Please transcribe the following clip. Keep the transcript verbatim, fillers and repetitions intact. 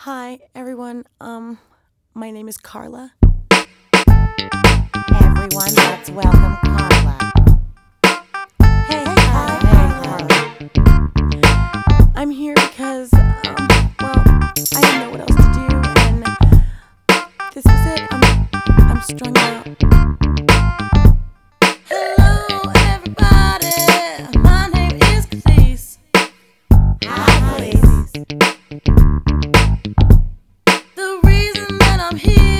Hi, everyone. Um, my name is Carla. Everyone, let's welcome Carla. Hey, Hey, hi. Carla. I'm here because, um, well, I didn't know what else to do, and this was it. I'm, I'm strung out. Hello, everybody. My name is Khalees. Hi, Khalees. The reason that I'm here